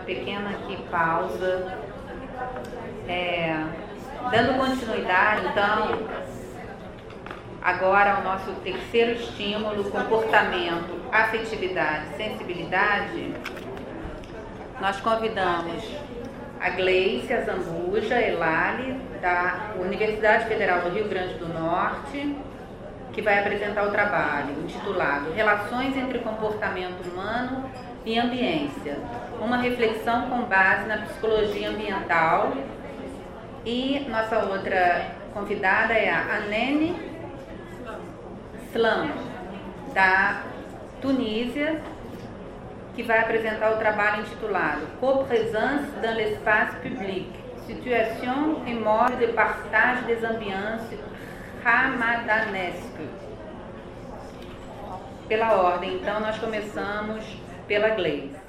pequena aqui pausa, dando continuidade, então, agora ao nosso terceiro estímulo, comportamento, afetividade, sensibilidade. Nós convidamos a Gleice Zambuja Elali, da Universidade Federal do Rio Grande do Norte, que vai apresentar o trabalho intitulado Relações entre comportamento humano e ambiência, uma reflexão com base na psicologia ambiental. E nossa outra convidada é a Anene Slam, da Tunísia, que vai apresentar o trabalho intitulado Co-présence dans l'espace public, situation et mode de partage des ambiances ramadanesques. Pela ordem, então, nós começamos pela Gleice.